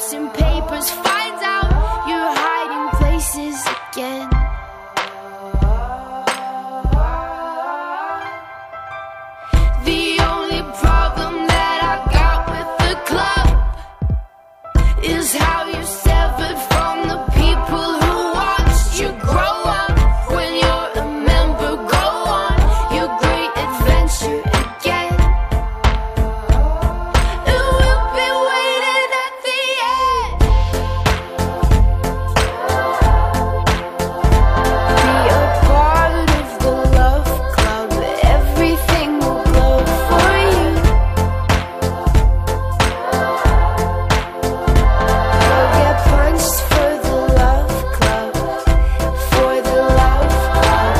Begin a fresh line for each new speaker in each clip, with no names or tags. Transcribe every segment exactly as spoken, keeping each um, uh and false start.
missing papers, finds out you're hiding places again. The only problem that I got with the club is how you severed from the people who watched you grow up. When you're a member, go on your great adventure again. And we'll be waiting at the end. Be a part of the love club. Everything will glow for you. Go get punched for the love club. For the love club.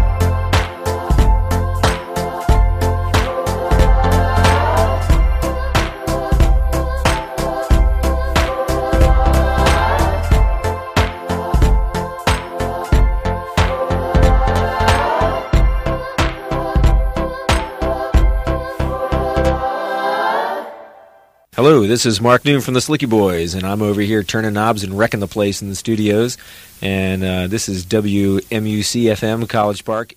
Hello, this is Mark Noon from the Slicky Boys, and I'm over here turning knobs and wrecking the place in the studios. And uh, this is W M U C F M College Park.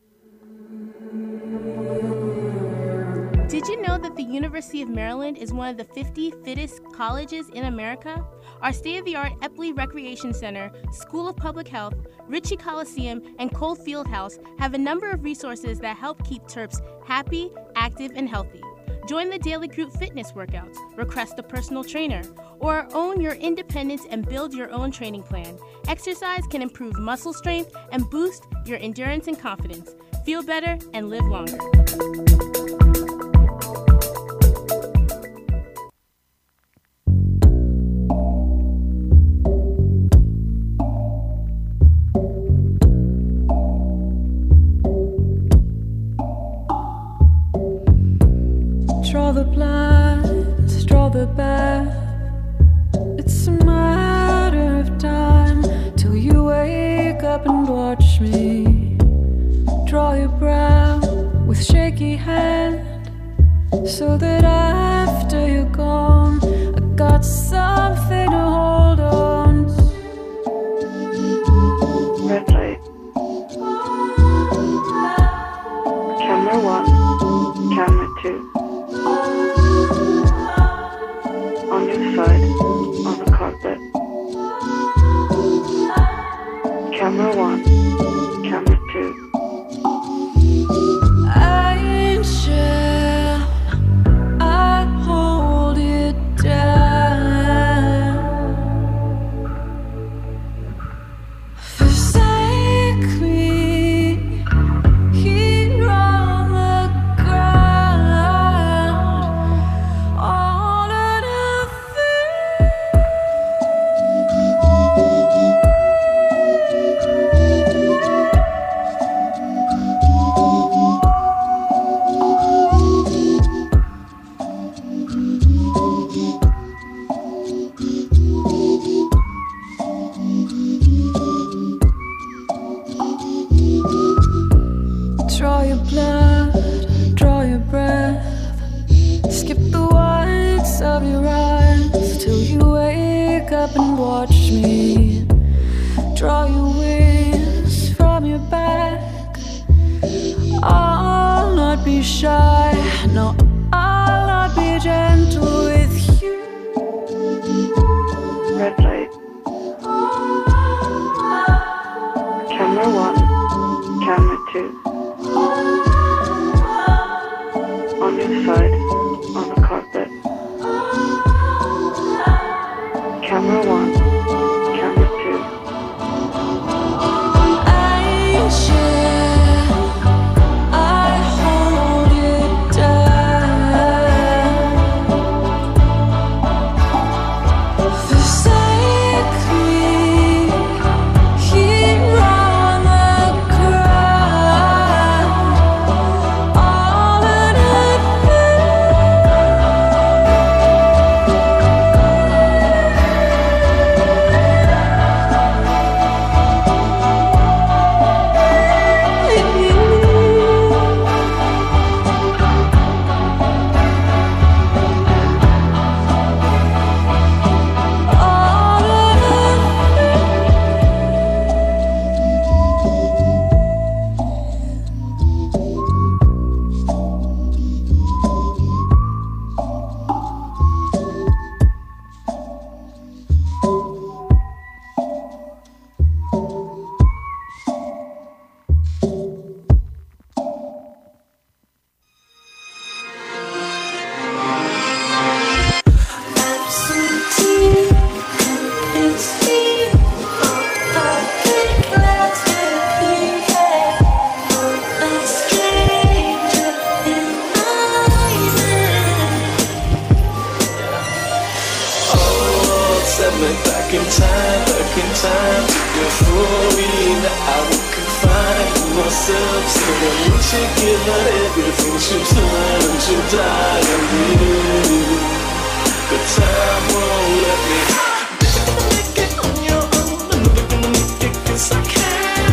Did you know that the University of Maryland is one of the fifty fittest colleges in America? Our state-of-the-art Epley Recreation Center, School of Public Health, Ritchie Coliseum, and Cole Fieldhouse have a number of resources that help keep Terps happy, active, and healthy. Join the daily group fitness workouts, request a personal trainer, or own your independence and build your own training plan. Exercise can improve muscle strength and boost your endurance and confidence. Feel better and live longer.
Draw the blinds, draw the bath. It's a matter of time till you wake up and watch me. Draw your brow with shaky hand, so that after you're gone, I got something to hold on to.
Red light. Camera one, camera two. On your side, on the carpet. Camera one, camera two.
Angel, I hold it down. Forsake me here on the ground. All or nothing. Draw your blood, draw your breath. Skip the whites of your eyes till you wake up and watch me. Draw your wings from your back. I'll not be shy, no, I'll not be gentle with you.
Red light. Camera one, camera two. On your side, on the carpet. Camera one, camera two.
Angel, I hold it down.
send me back in time, back in time to euphoria. I would confine myself, saying would you give her everything she's learned to die and live? But time won't let me. You're gonna make it on your own. I'm never gonna make it 'cause I can't.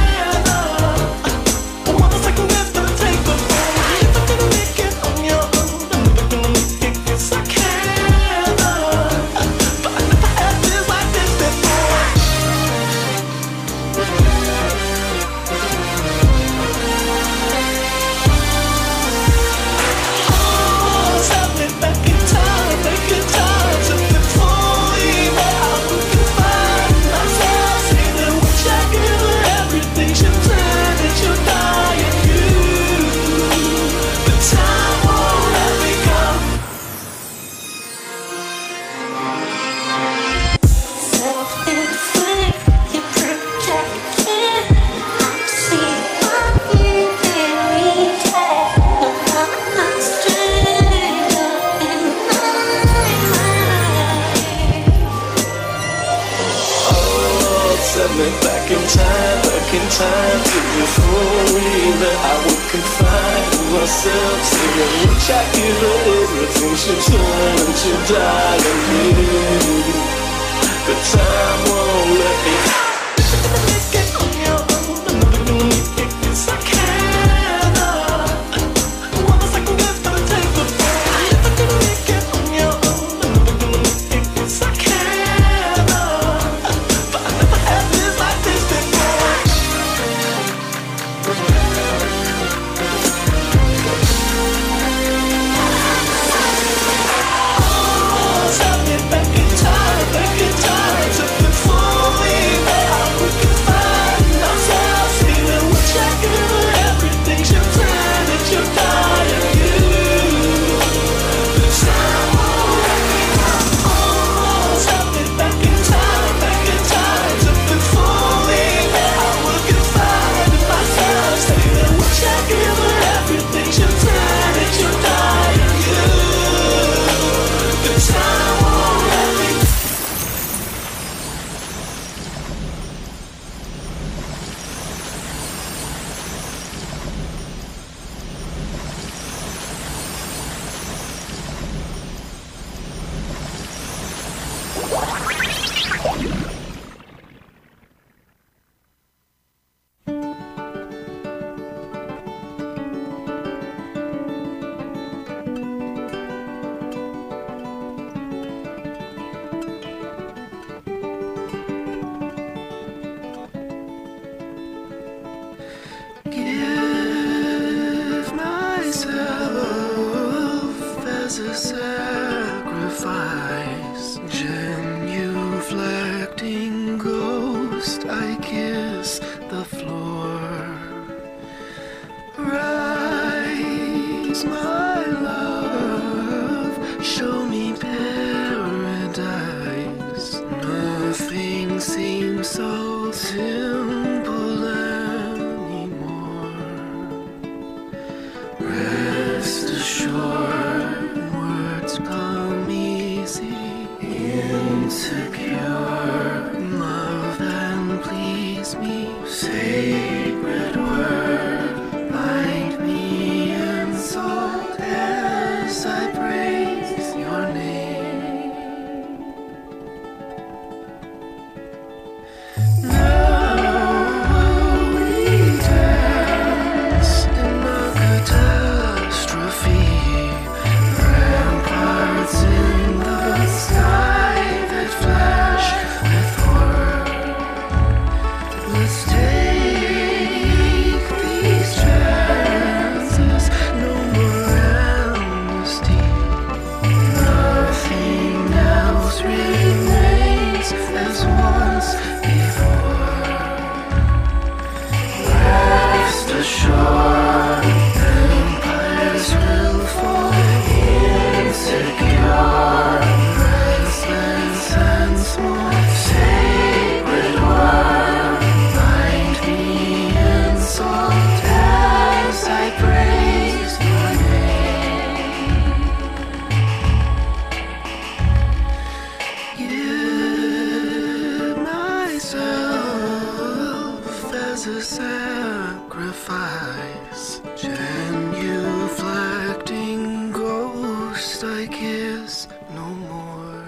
Time to euphoria that I would confine myself, saying which I give her everything she's learned to die and live. But time won't let me. You're gonna make it on your own. I'm never gonna make it 'cause I can't. I want a second guess for the take the fall. You're never gonna make it on your own. I'm never gonna make it 'cause I can't. But I never had this like this before.
as a sacrifice, genuflecting ghost I kiss no more.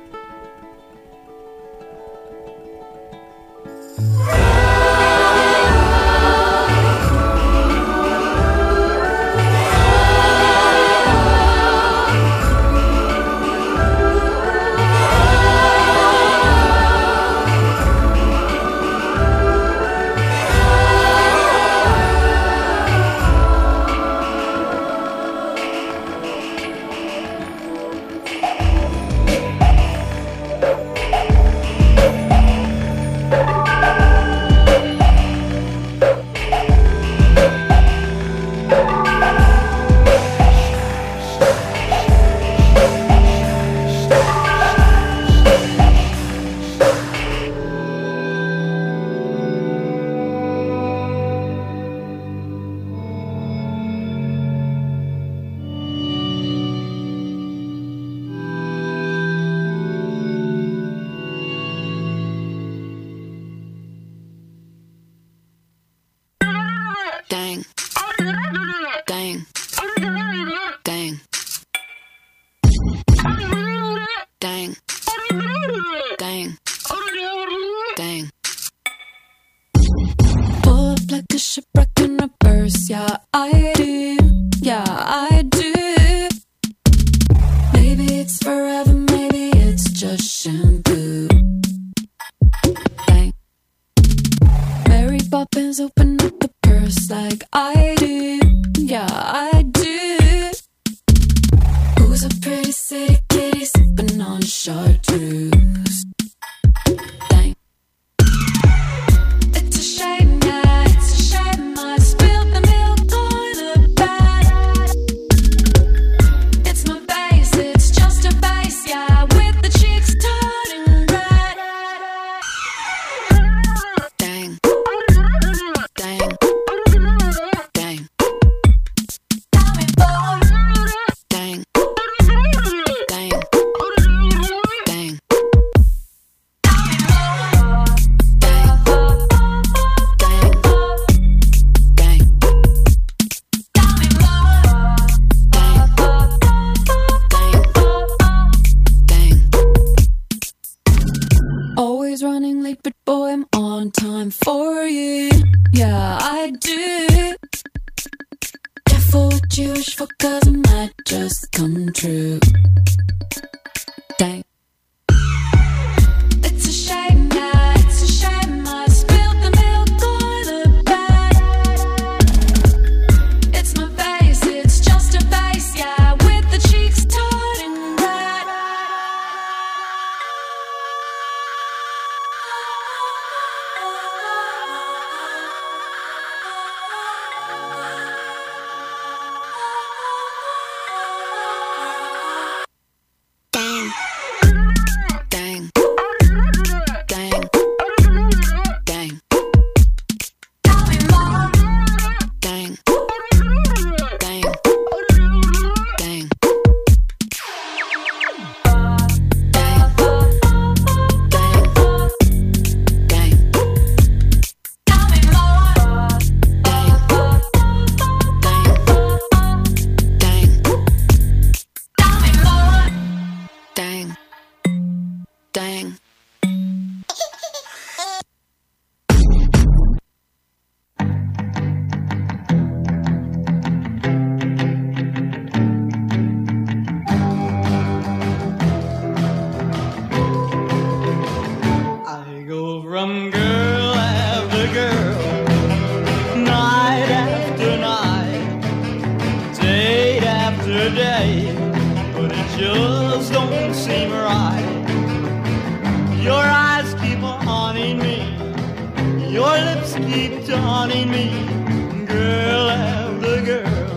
Dang. Dang. Dang. Dang. Dang. Dang. Pull up like a shipwreck in reverse. Yeah, I do. Yeah, I do. Maybe it's forever, maybe it's just shampoo. Dang. Mary Poppins, open up the purse like I do. Yeah, I do. Who's a pretty city kitty sipping on chartreuse? Dang. It's a shame, yeah, it's a shame I spilled the milk on the bed. It's my base, it's just a base, yeah, with the cheeks turning red. Dang. Dang. Dang. Dang. Dang. Dang. Dang. Always running late, but boy, I'm on time for you. Yeah, I do. Careful what you wish for, cause it might just come true. Dang. It's a shame, yeah, it's a shame I spilled the milk on the bed. It's my face, it's just a base, yeah, with the cheeks turning red. Dang. Dang. Dang. Dang. Dang. Dang. Dang. Dang. Dang. Dang.
I go from girl after girl, night after night, day after day, but it just don't seem right. Your eyes keep haunting me, your lips keep taunting me, girl after girl.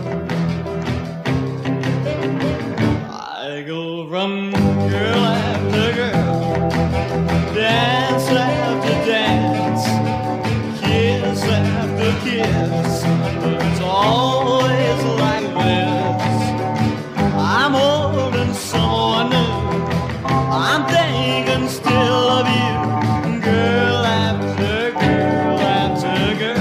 I go from girl after girl, dance after dance, kiss after kiss, but it's always like this. I'm holding someone new, I'm thinking still of you, girl after girl after girl.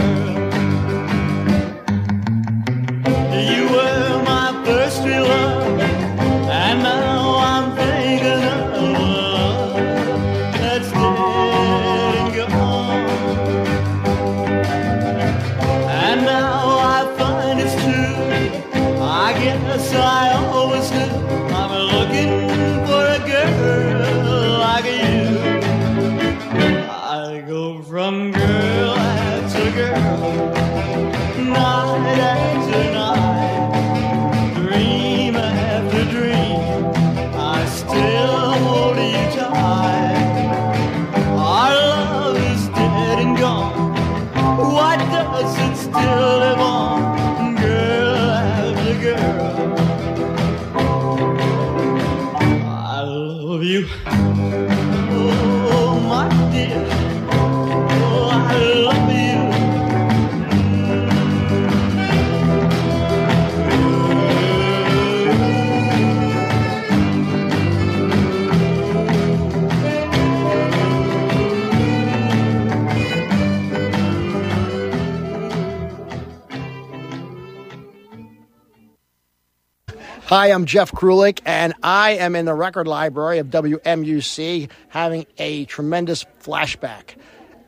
Hi, I'm Jeff Krulik, and I am in the record library of W M U C having a tremendous flashback.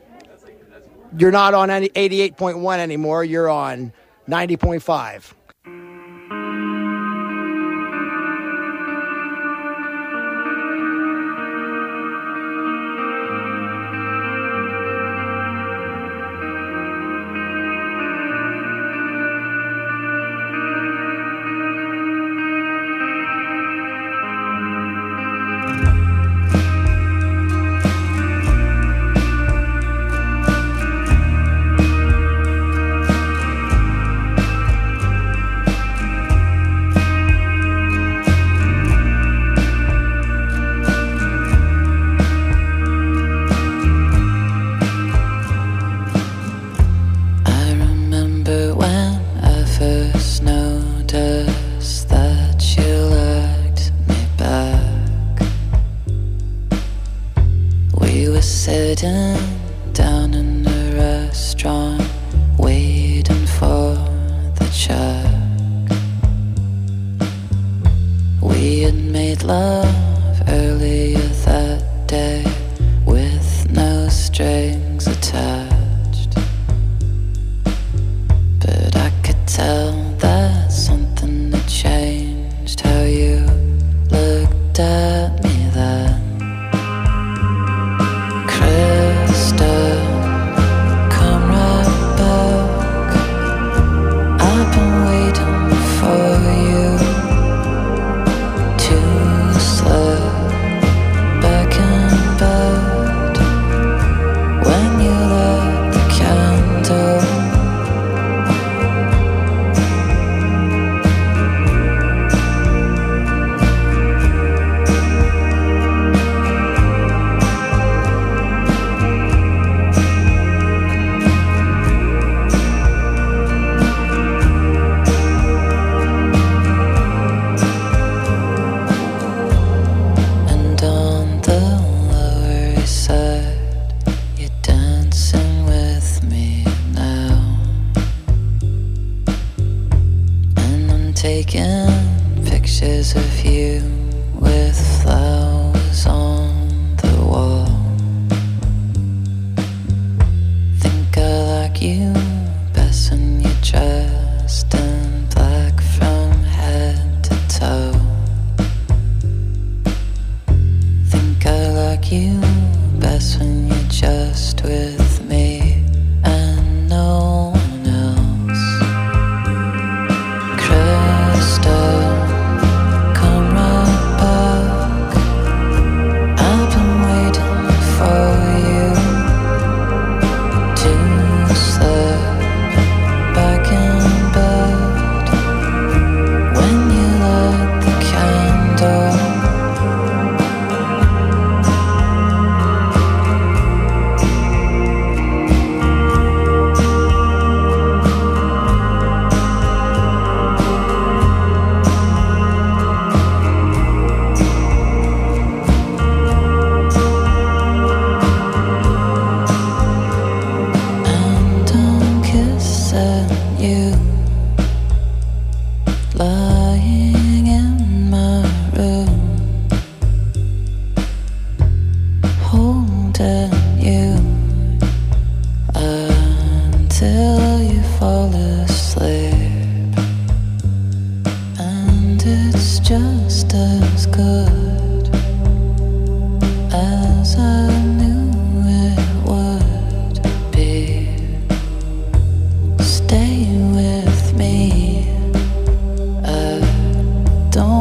You're not on any eighty-eight point one anymore. You're on ninety point five.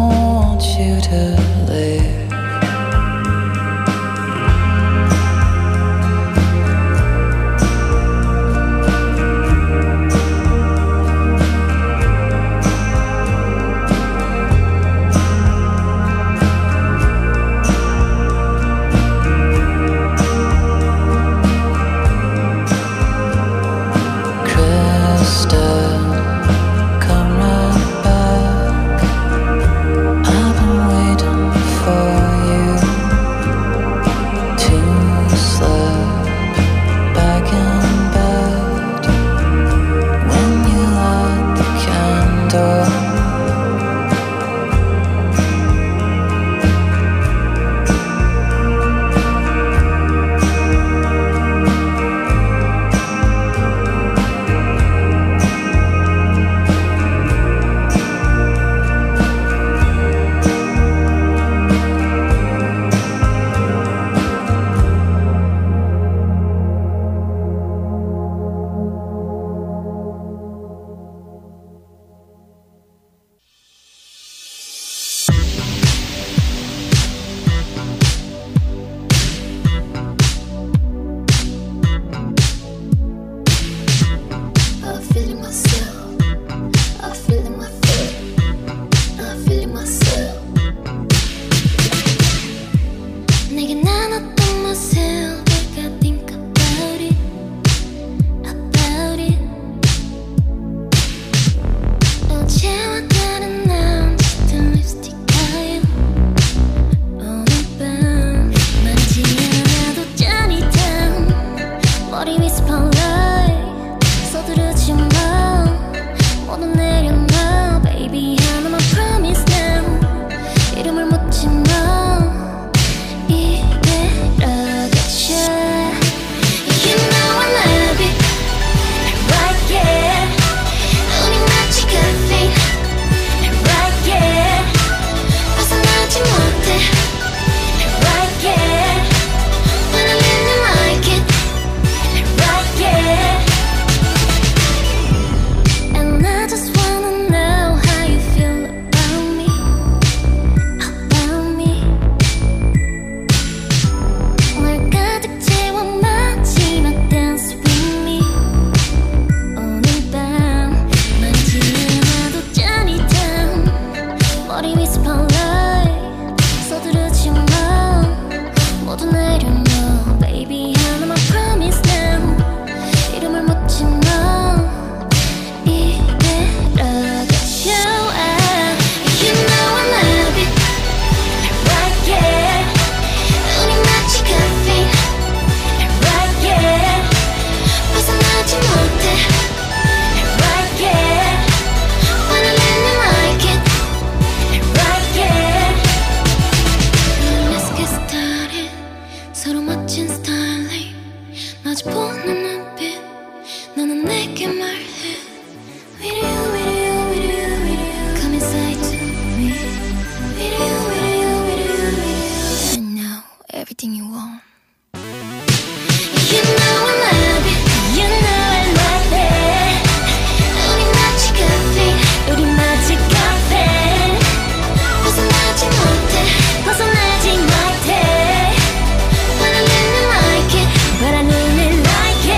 You to live.
마주보는 눈빛 너는 내게 말해 With you, with you, with you, with you Come inside to me With you, with you, with you, with you And now everything you want You know I love it You know I love it 우리 마치 카페 우리 마치 카페 벗어나지 못해 벗어나지 못해 But I really like it But I really like it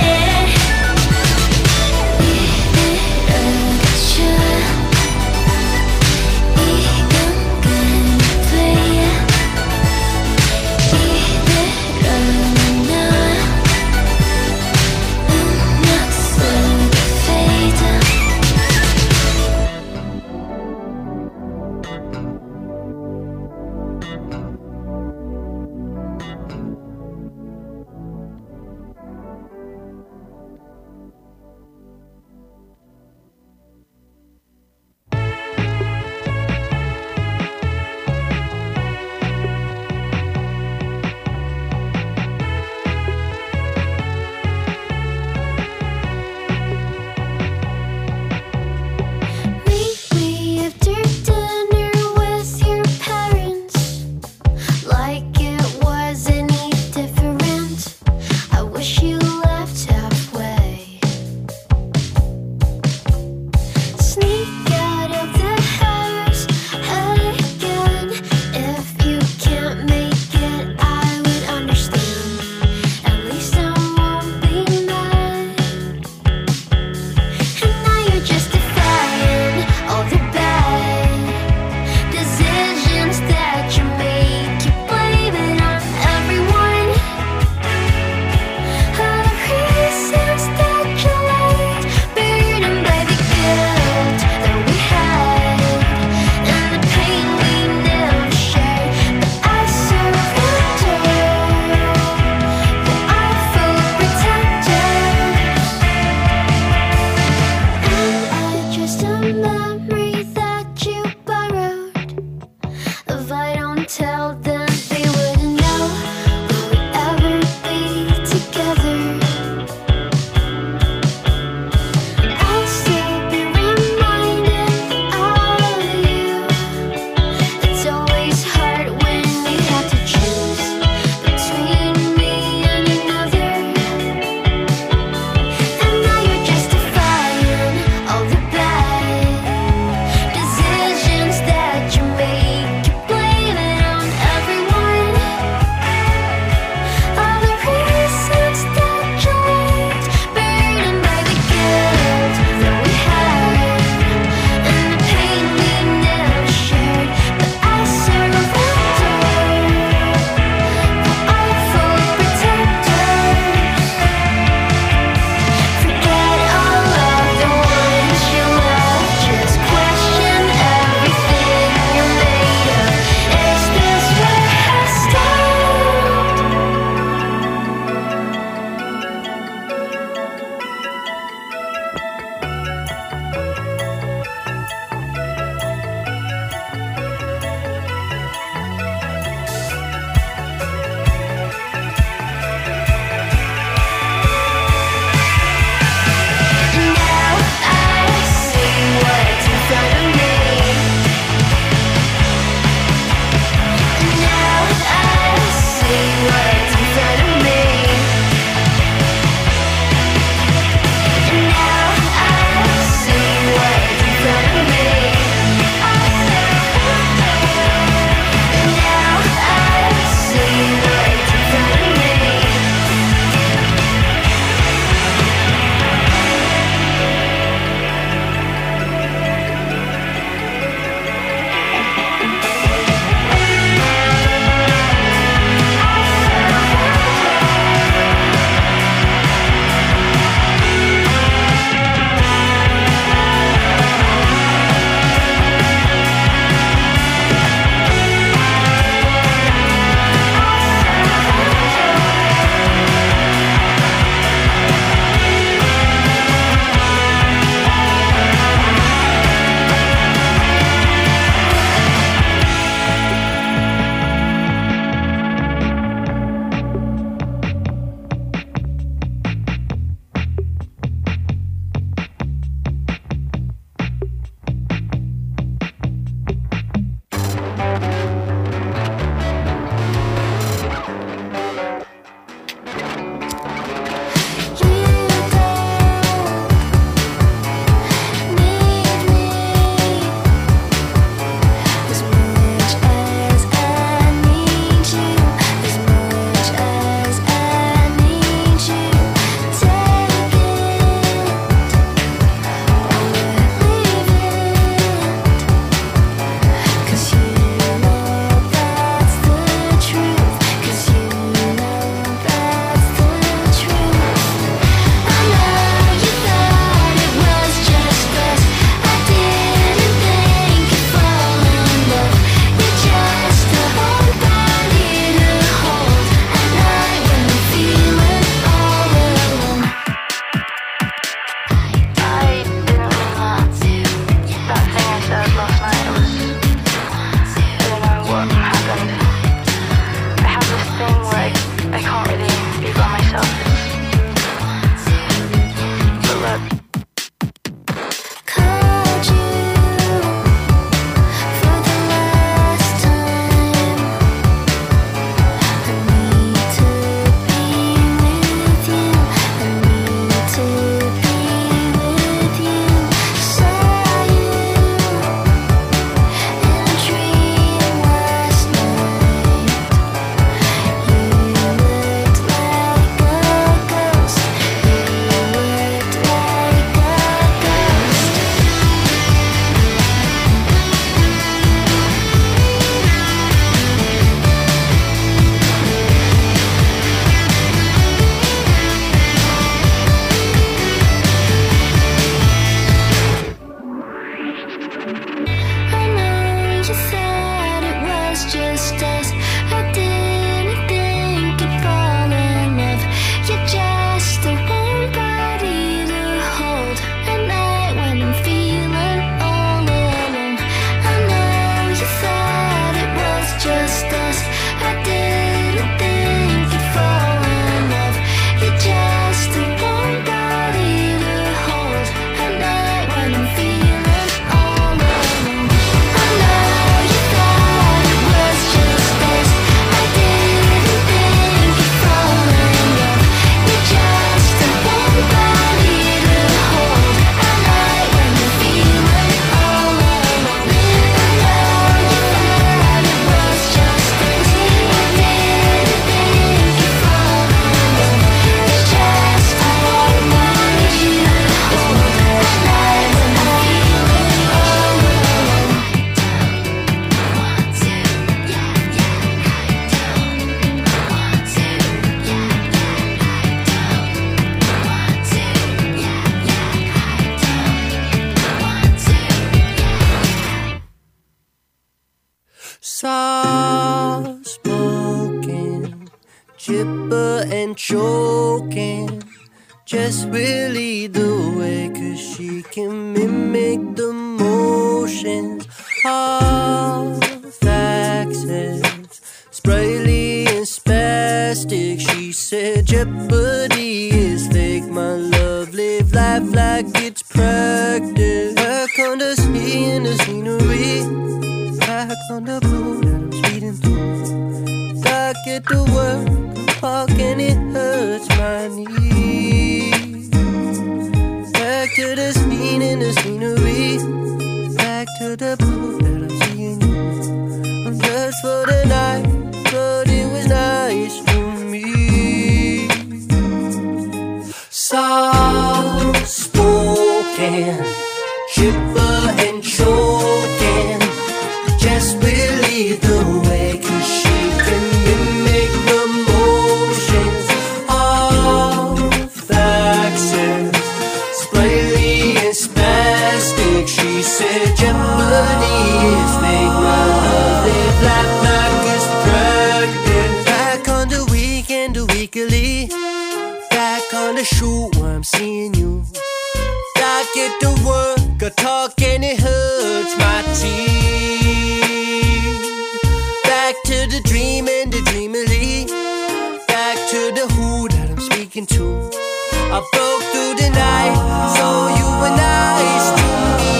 and choking. Just really the way, 'cause she can mimic the motions of accents, sprightly and spastic. She said jeopardy is fake, my love, live life like it's practice. Back on the sea and the scenery, back on the road that I'm speeding through. Back at the work park and it hurts my knees. Back to the scene and the scenery, back to the boat that I'm seeing you. I'm just for the night, but it was nice to me. Soft spoken, chipper and choking, just really the way, 'cause she can mimic the motions of accents, sprightly and spastic. She said jeopardy is fake, my love, live life like it's practice. Back on the weekend, the weekly, back on the shoot where I'm seeing you. Back at the work, I talk and it hurts my teeth. Back to the dream and the dreamily, back to the who that I'm speaking to. I broke through the night, so you were nice to me.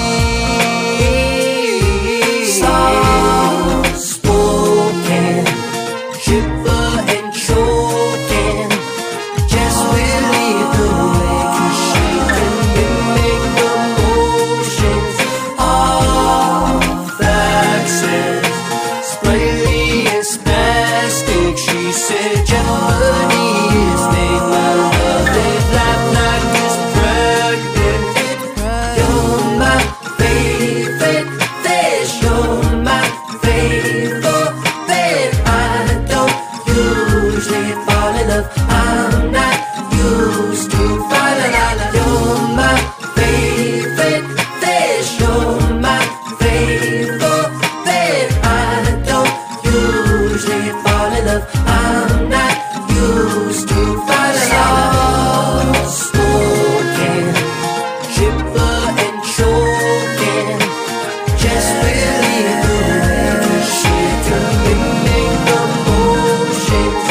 Soft spoken, chipper and choking, just really the way, 'cause she can mimic the motions of accents, sprightly and spastic. She said jeopardy is fake, my love, live life like it's practice. You're my favorite fish, you're my favorite fish. I don't usually fall in love, I'm not used to falling in love. You're my favorite fish, you're my favorite fish. I don't usually fall in love, I'm not used to falling in love. Soft spoken, chipper and choking, just really the way, 'cause she can mimic the motions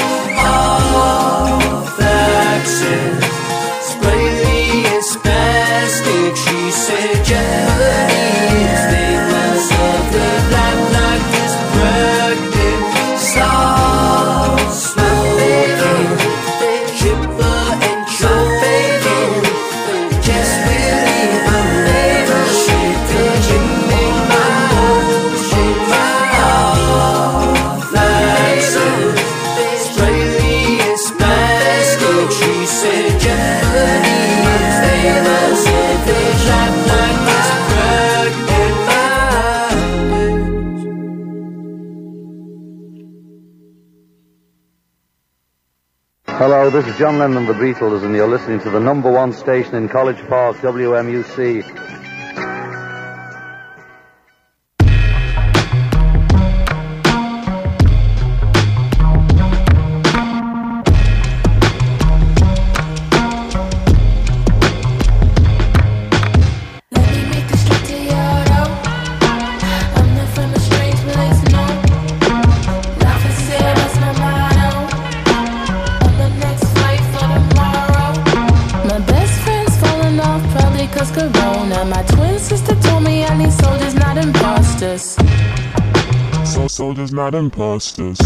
of accents, sprightly and spastic. She said jeopardy is fake, myself, live life like it's practice. Soft spoken, chipper and choking, just really the way, 'cause she can mimic my motions of accents, sprightly and spastic. She said jeopardy is fake, myself, live life like it's practice.
Hello, this is John Lennon, the Beatles, and you're listening to the number one station in College Park, W M U C.
My best friend's falling off, probably 'cause Corona. My twin sister told me I need soldiers, not imposters.
So soldiers, not imposters.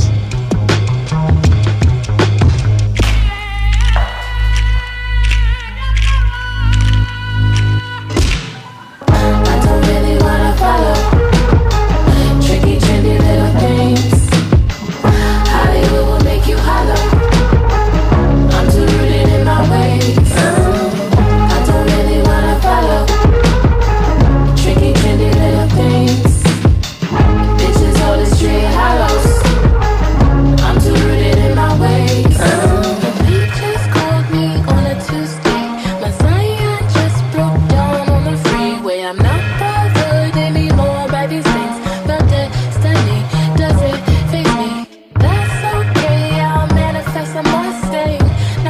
I don't really wanna follow tricky, trendy little things. Hollywood will make you hollow. I'm too rooted in my ways. I don't really wanna follow tricky, trendy little things. Bitches hold the street hollows.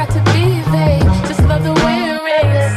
got to be vague. Just love the way it rains.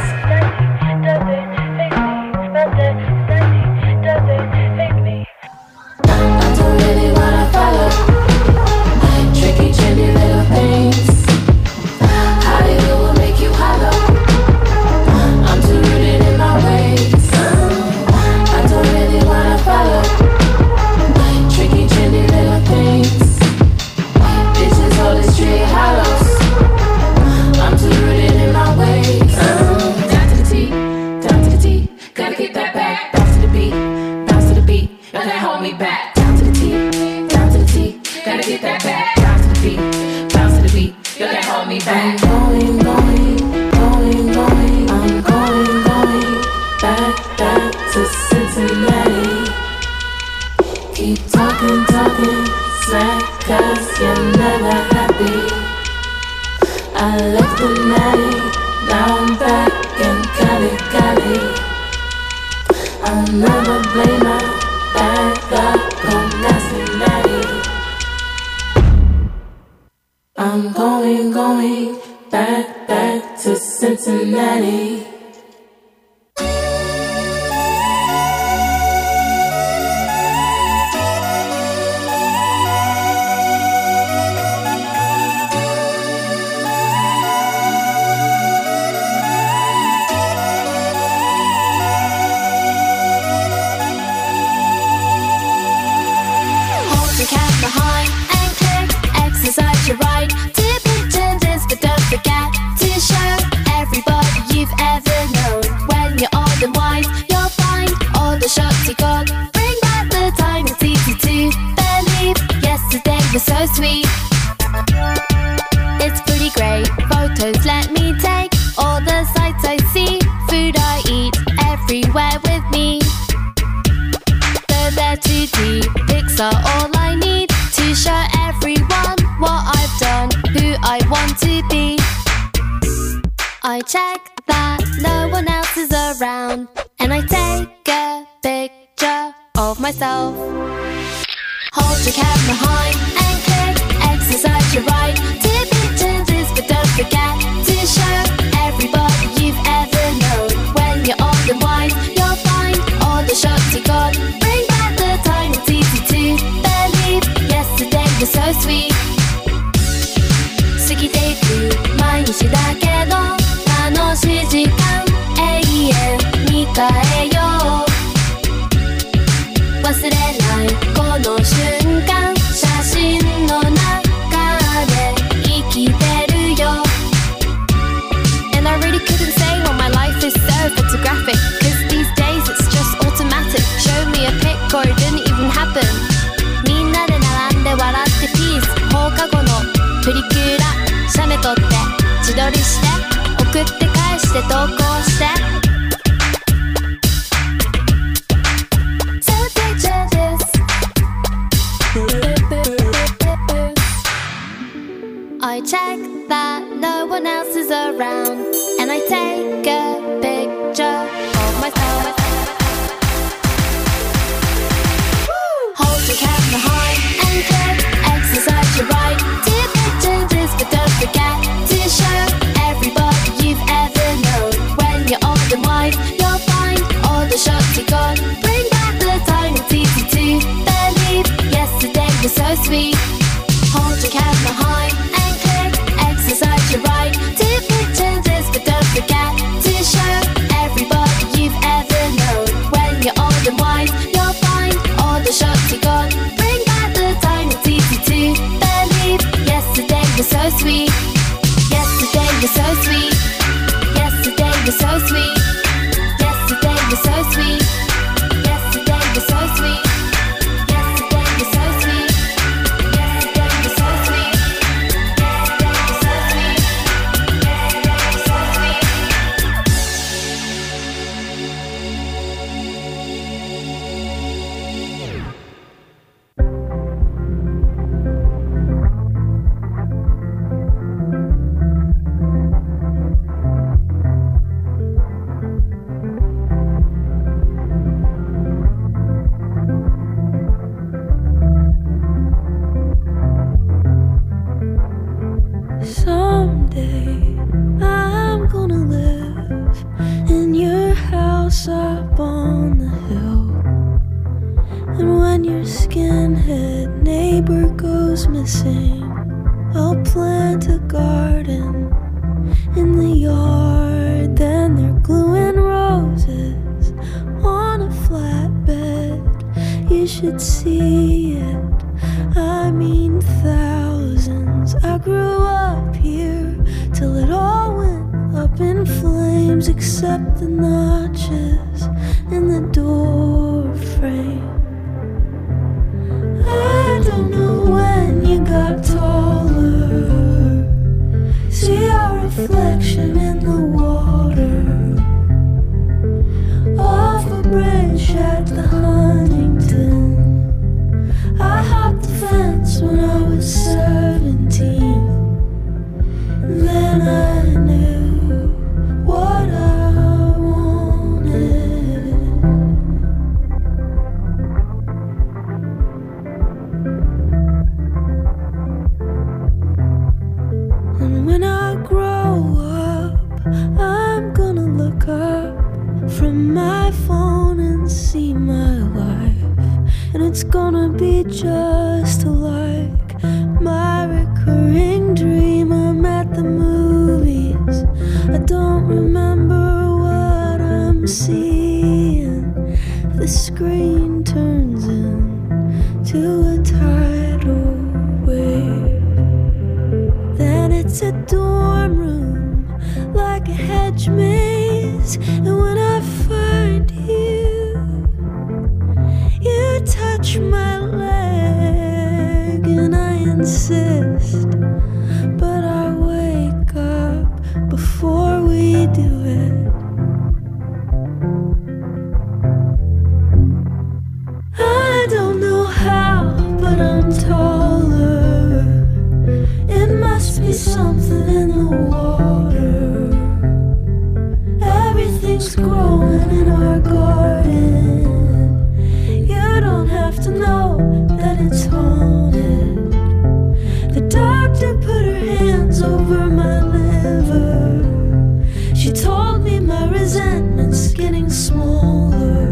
I don't really wanna follow tricky, trendy little things. Hollywood will make you hollow. I'm too rooted in my ways. I don't really wanna follow tricky, trendy little things. Bitches always treat hollows. I'm too rooted in my ways. Down to the T, down to the T. Gotta get that back. Bounce to the beat, bounce to the beat. Y'all can't hold me back. Down to the T, down to the T. Gotta get that back. Bounce to the beat, bounce to the beat. Y'all can't hold me back. I'm going, going, going, going. I'm going, going back, back to Cincinnati. Keep talking, talking, smack, cause you're never happy. I left the natty, now I'm back in Cali, Cali. I'll never blame my bad luck on nasty natty. I'm going, going back, back to Cincinnati. Hold your cat behind and click, exercise your right. Dip into this, but don't forget to show everybody you've ever known. When you're old and wise, you'll find all the shots you got. Bring back the time it's easy to believe. Yesterday was so sweet. It's pretty great. Photos let me take all the sights I see. Food I eat everywhere with me. Though they're too deep, pics are all I need to show everyone what I've done, who I want to be. I check that no one else is around, and I take a picture of myself. Hold your camera high and click, exercise your right. Tip into this, but don't forget to show everybody you've ever known. When you're old and wise, you'll find all the shots you got. Bring back the time it's easy to believe. Yesterday was so sweet. 過ぎていく毎日だけど楽しい時間永遠に変えよう。忘れないこの瞬間、写真の中で生きてるよ。 And I really couldn't say why my life is so photographic, cause these days it's just automatic. Show me a pic or it didn't even happen. みんなで並んで笑ってピース。放課後のプリクラ写メ撮って自撮りして送って返して投稿して。 So picture this. I check that no one else is around, and I take a picture of myself. Hold your camera high and click, exercise your right. Tip into this, but don't forget to show everybody you've ever known. When you're old and wise, you'll find all the shots you got. Bring back the time it's easy to believe. Yesterday was so sweet. Hold your camera high and click, exercise your right. Tip into this, but don't forget to show
someday I'm gonna live in your house up on the hill. And when your skinhead neighbor goes missing, I'll plant a garden in the yard. Then they're gluing roses on a flatbed. You should see it, I mean thousands. I grew up here till it all went up in flames, except the notches in the door frame. I don't know when you got taller. See our reflection in the water off a bridge at the Huntington. I hopped the fence when I was seventeen. Then I knew what I wanted. And when I grow up, I'm gonna look up from my phone and see my life. And it's gonna be just like my recurring dream. I'm at the movies, I don't remember what I'm seeing. The screen turns into a tidal wave. Then it's a dorm room, like a hedge maze. And when I find you, you touch my leg and I insist. But I wake up before we do it. I don't know how, but I'm taller. It must be something in the water. Everything's growing in our garden. You don't have to know that it's haunted. The doctor put her hands over my liver. She told me my resentment's getting smaller.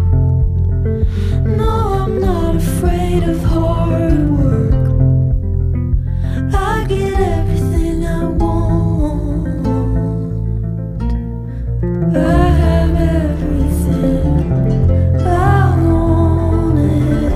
No, I'm not afraid of hard work. I get everything I want. I have everything I wanted.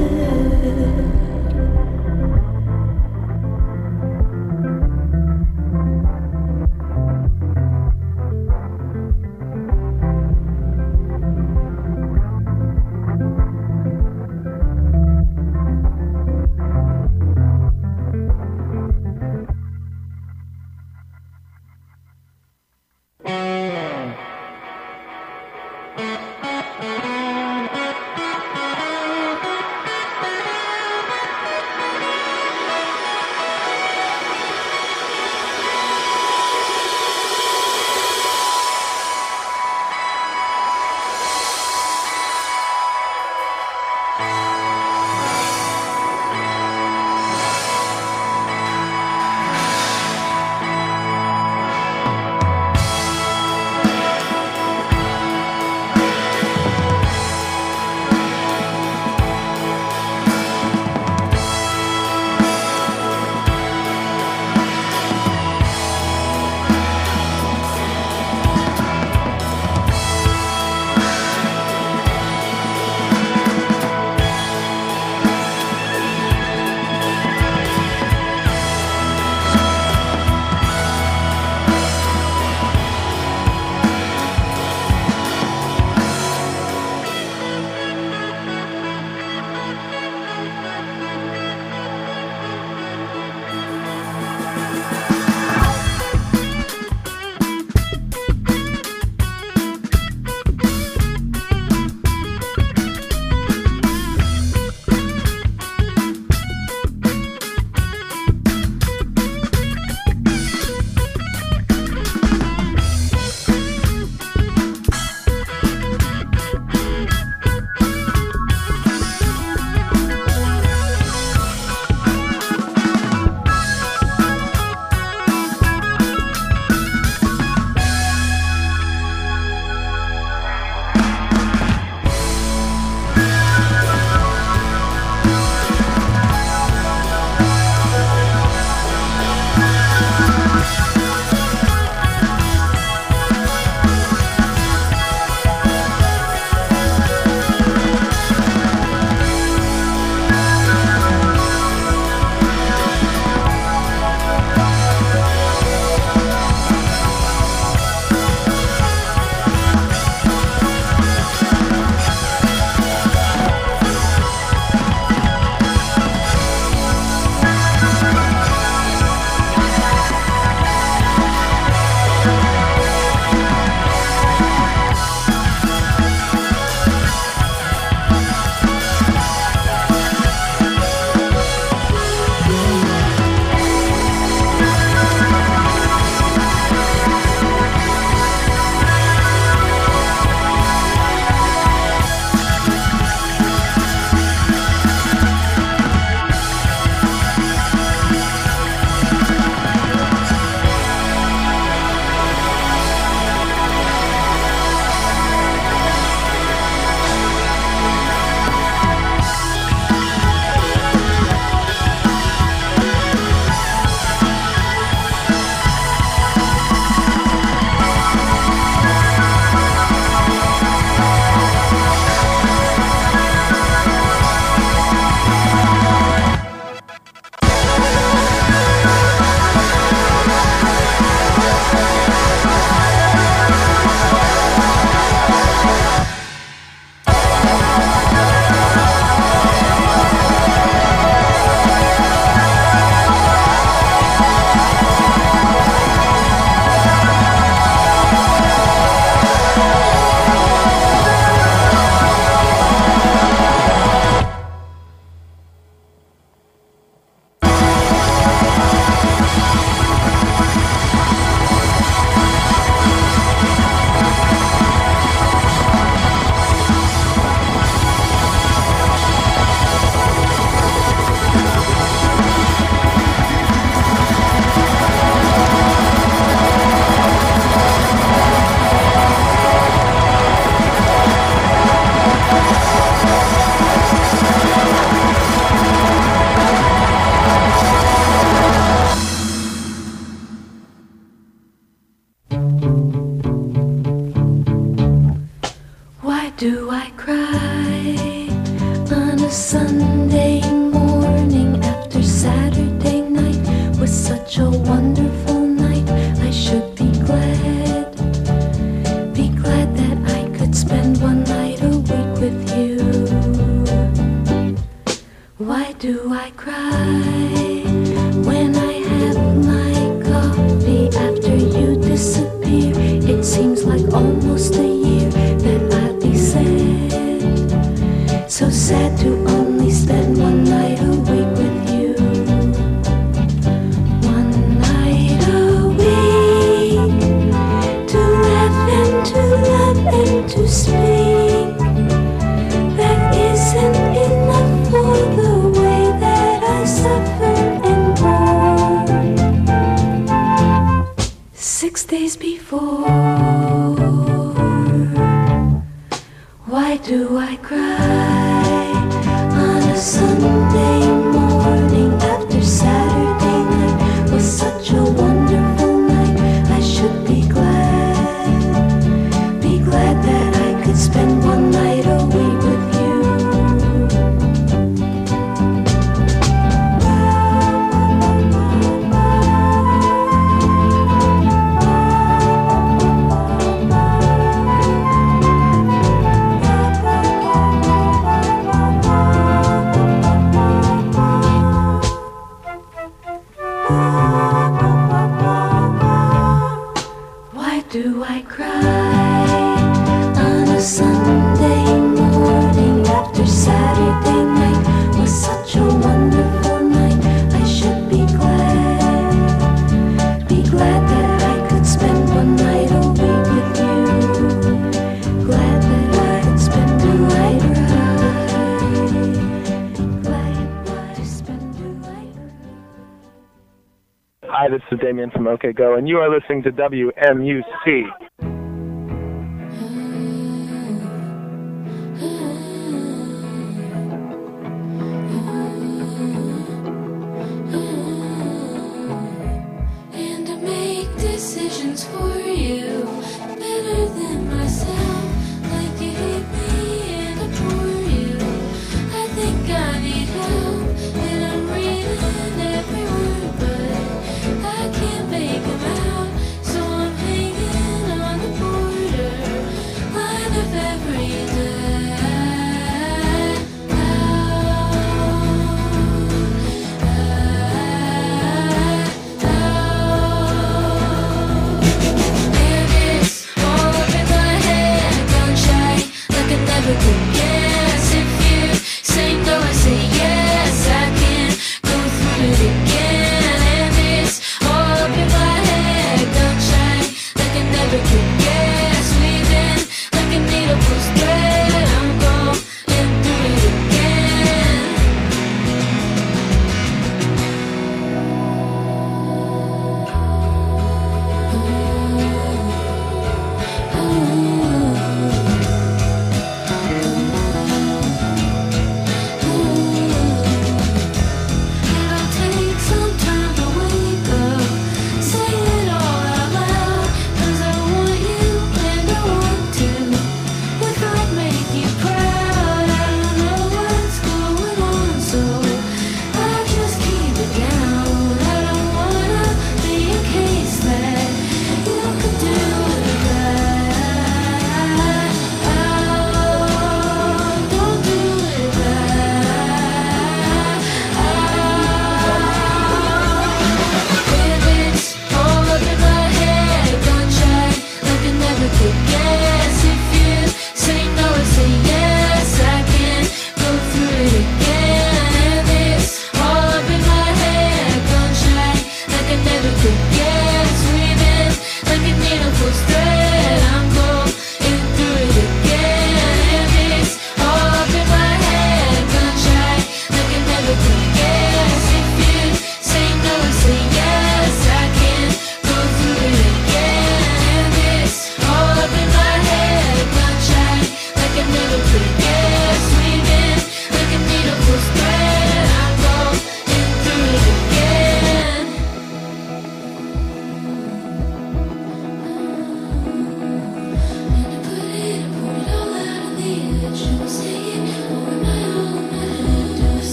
do I cry on a Sunday morning after Saturday night was such a wonderful night? I should be glad, be glad that I could spend one night a week with you. Why do I cry when I have my coffee after you disappear? It seems like almost a year that I'll be sad, so sad to only spend one night a week with you. One night a week to laugh and to love and to speak. That isn't enough for the way that I suffer and mourn. Six days before, why do I cry on a Sunday morning after Saturday night was such a wonderful night? I should be glad, be glad that I could spend one night a week with you. Why do I cry on a Sunday morning after Saturday night was such a wonderful night? I should be glad, be glad that I could spend one night a week with you. Glad that I could spend a night right. Glad to spend a night.
Hi, this is Damien from OK Go, and you are listening to W M U C.
And to make decisions for you better than myself, like you hate me and adore you. I think I need help, and I'm reading every word, but I can't make them out. So I'm hanging on the border line of every day.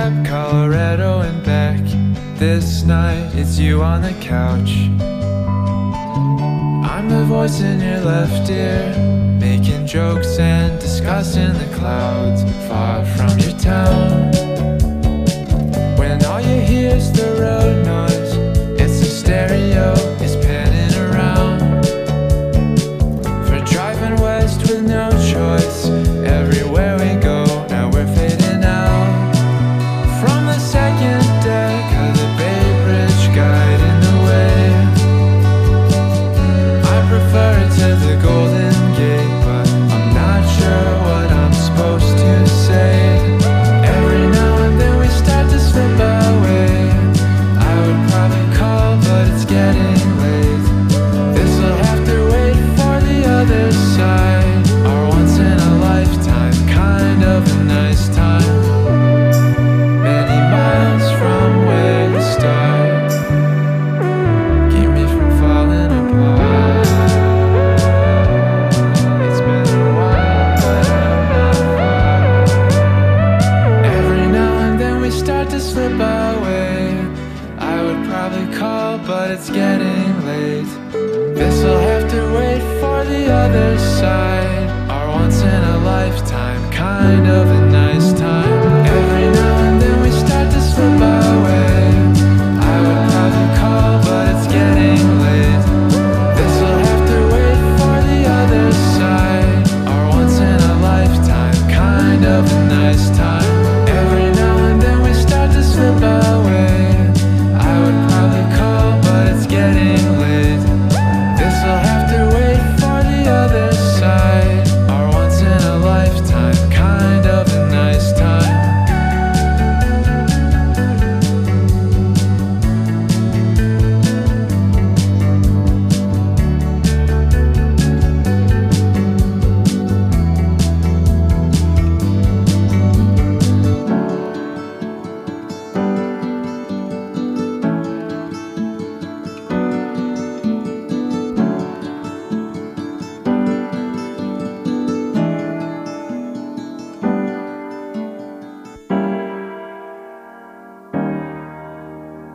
grab Colorado and back. This night it's you on the couch. I'm the voice in your left ear, making jokes and discussing the clouds far from your town. When all you hear is the road noise, it's the stereo, it's panning around. For driving west with no choice, everywhere we go, now we're fading out. From the second deck of the Bay Bridge guiding the way, I prefer it to the Golden Gate, but I'm not sure what I'm supposed to say. Every now and then we start to slip away. I would probably call, but it's getting late. This'll have to wait for the other side. Our once in a lifetime kind of a nice time. Many miles from where to start. Keep me from falling apart. It's been a while, but I'm not far. Every now and then we start to slip away. I would probably call, but it's getting late. This'll have to wait for the other side. Our once in a lifetime kind of a nice time. Every now and then we start to slip away. I would probably call, but it's getting late. This'll have to wait for the other side. Our once in a lifetime kind of a nice time.